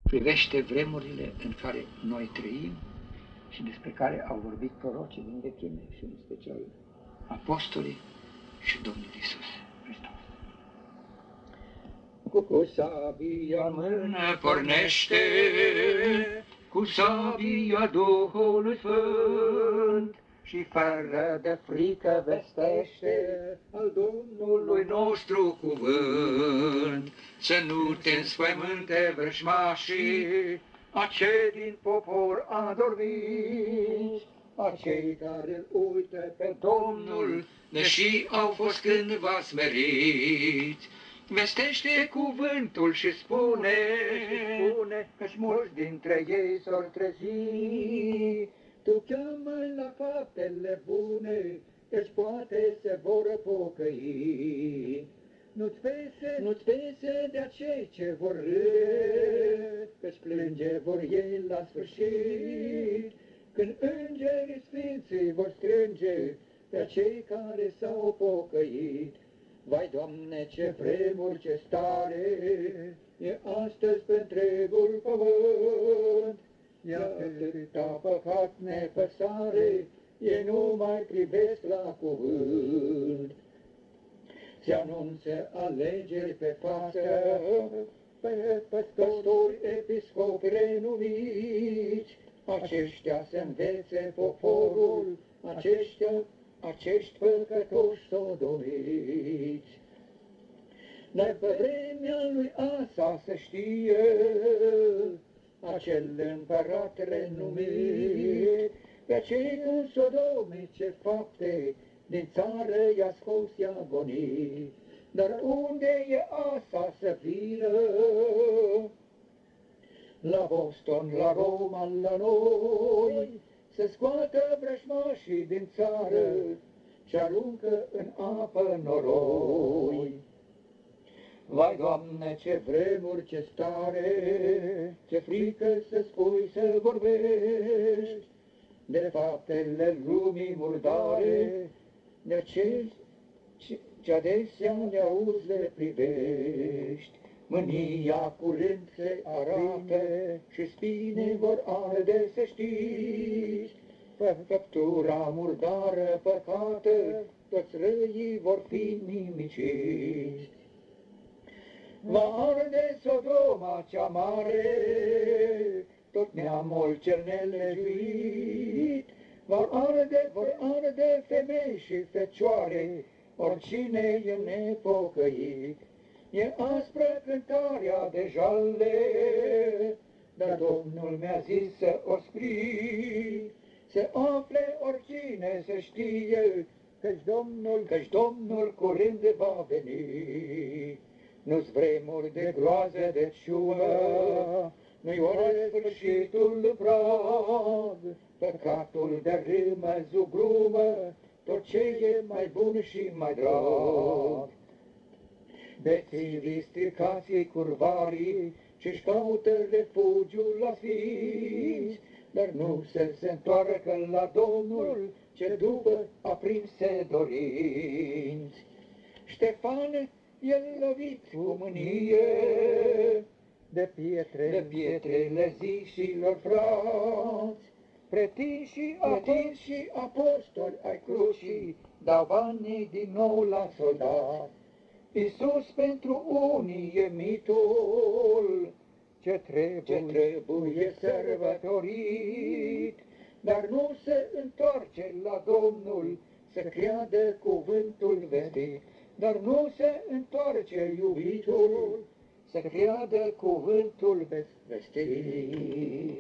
privește vremurile în care noi trăim și despre care au vorbit prorocii din vechime și în special apostolii și Domnul Iisus Hristos. Cu sabia în mână pornește, cu sabia Duhului Sfânt, și fără de frică vestește al Domnului nostru cuvânt. Să nu te înspăimânte vrăjmașii, acei din popor adormiți, acei care îl uită pe Domnul, deși au fost cândva smeriți. Vestește cuvântul și spune că-și mulți dintre ei s-or trezi. Tu cheamă la faptele bune, căci poate se vor pocăi. Nu-ți pese de acei ce vor râde, căci plânge vor ei la sfârșit. Când îngerii sfinții vor strânge pe acei care s-au pocăit. Vai, Doamne, ce vremuri, ce stare e astăzi pe întregul pământ. E atâta păcat nepăsare, ei nu mai privesc la cuvânt. Se anunță alegeri pe față, pe păstori, episcopi renumiți. Aceștia să învețe poporul, acești păcătoși sodomiți. Dar pe vremea lui Asa să știe, acel împărat renumit, pe cei cu sodomii ce fapte din țară i-a scos i-a gonit. Dar unde e Asa să vină? La Boston, la Roma, la noi, să scoată vrăjmașii din țară și aruncă în apă noroi. Vai, Doamne, ce vremuri, ce stare, ce frică să spui, să vorbești, de faptele lumii murdare, de ce adesea ne-auzi le privești. Mânia curând se arată și spine vor arde, să știți. Făptura murdară, păcată, toți răii vor fi nimiciți. Va arde Sodoma cea mare, tot neamul cel nelejuit. Vor arde femei și fecioare, oricine e nepocăit. E aspră cântarea de jale, dar Domnul mi-a zis să o scrii. Să afle oricine să știe, căci Domnul curând va veni. Nu-s vremuri de groază, de ciumă, nu-i ori sfârșitul prag. Păcatul dărâmă, zugrumă tot ce e mai bun și mai drag. Bețivii, stricații, curvarii, ce-și caută refugiul la sfinți, dar nu se întoarcă la Domnul, ce după aprinse dorinți. Ștefan, el lovit cu mânie de pietrele zișilor frați, pretinși apostoli ai crucii, dau banii din nou la soldați. Iisus pentru unii e mitul, ce trebuie sărbătorit, dar nu se întoarce la Domnul, să creadă cuvântul vestit. Dar nu se întoarce iubitul, să creadă cuvântul vestit.